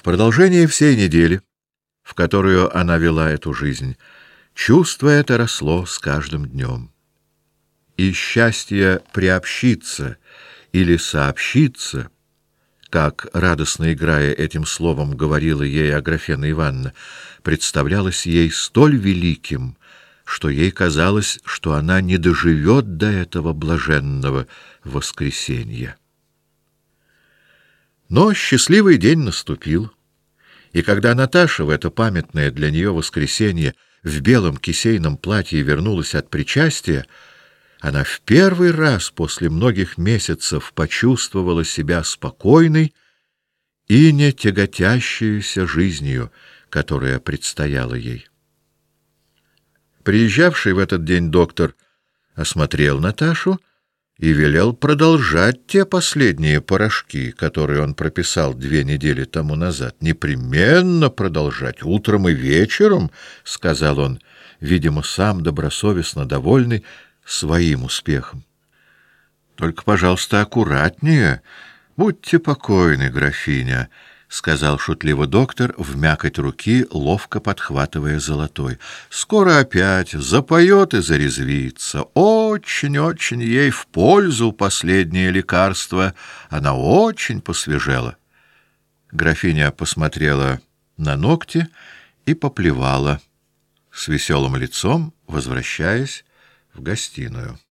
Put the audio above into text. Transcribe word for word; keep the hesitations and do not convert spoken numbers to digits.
В продолжение всей недели, в которую она вела эту жизнь, чувство это росло с каждым днем. И счастье приобщиться или сообщиться, как, радостно играя этим словом, говорила ей Аграфена Ивановна, представлялось ей столь великим, что ей казалось, что она не доживет до этого блаженного воскресенья. Но счастливый день наступил, и когда Наташа в это памятное для нее воскресенье в белом кисейном платье вернулась от причастия, она в первый раз после многих месяцев почувствовала себя спокойной и не тяготящейся жизнью, которая предстояла ей. Приезжавший в этот день доктор осмотрел Наташу и велел продолжать те последние порошки, которые он прописал две недели тому назад. «Непременно продолжать, утром и вечером», — сказал он, видимо, сам добросовестно довольный своим успехом. «Только, пожалуйста, аккуратнее. Будьте покойны, графиня», — сказал шутливо доктор, в мякоть руки ловко подхватывая золотой. «Скоро опять запоет и зарезвится. Очень-очень ей в пользу последнее лекарство. Она очень посвежела». Графиня посмотрела на ногти и поплевала, с веселым лицом возвращаясь в гостиную.